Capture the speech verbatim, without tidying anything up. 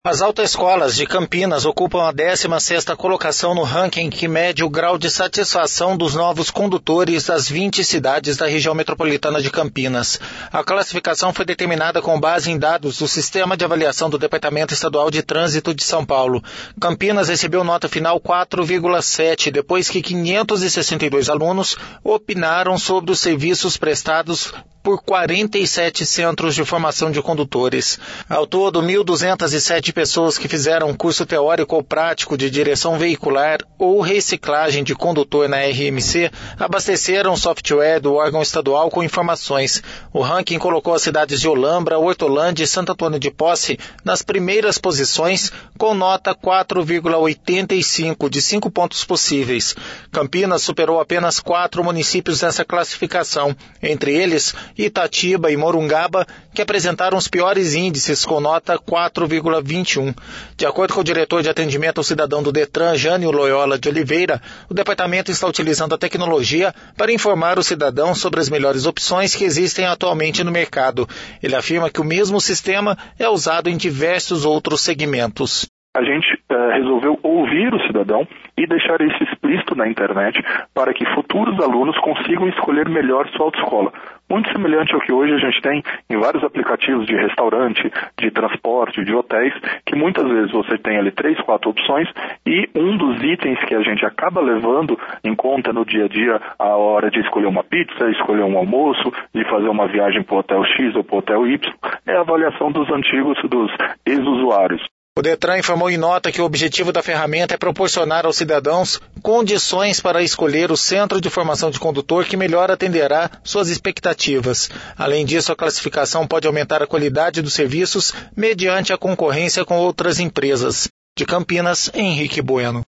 As autoescolas de Campinas ocupam a décima sexta colocação no ranking que mede o grau de satisfação dos novos condutores das vinte cidades da região metropolitana de Campinas. A classificação foi determinada com base em dados do Sistema de Avaliação do Departamento Estadual de Trânsito de São Paulo. Campinas recebeu nota final quatro vírgula sete, depois que quinhentos e sessenta e dois alunos opinaram sobre os serviços prestados por quarenta e sete centros de formação de condutores. Ao todo, mil duzentas e sete pessoas que fizeram curso teórico ou prático de direção veicular ou reciclagem de condutor na R M C abasteceram o software do órgão estadual com informações. O ranking colocou as cidades de Olambra, Hortolândia e Santo Antônio de Posse nas primeiras posições com nota quatro vírgula oitenta e cinco de cinco pontos possíveis. Campinas superou apenas quatro municípios nessa classificação, entre eles Itatiba e Morungaba, que apresentaram os piores índices com nota quatro vírgula vinte e um. De acordo com o diretor de atendimento ao cidadão do Detran, Jânio Loyola de Oliveira, o departamento está utilizando a tecnologia para informar o cidadão sobre as melhores opções que existem atualmente no mercado. Ele afirma que o mesmo sistema é usado em diversos outros segmentos. A gente uh, resolveu ouvir o cidadão e deixar isso explícito na internet para que futuros alunos consigam escolher melhor sua autoescola. Muito semelhante ao que hoje a gente tem em vários aplicativos de restaurante, de transporte, de hotéis, que muitas vezes você tem ali três, quatro opções e um dos itens que a gente acaba levando em conta no dia a dia a hora de escolher uma pizza, escolher um almoço, de fazer uma viagem para o hotel X ou para o hotel Y, é a avaliação dos antigos, dos ex-usuários. O Detran informou em nota que o objetivo da ferramenta é proporcionar aos cidadãos condições para escolher o centro de formação de condutor que melhor atenderá suas expectativas. Além disso, a classificação pode aumentar a qualidade dos serviços mediante a concorrência com outras empresas. De Campinas, Henrique Bueno.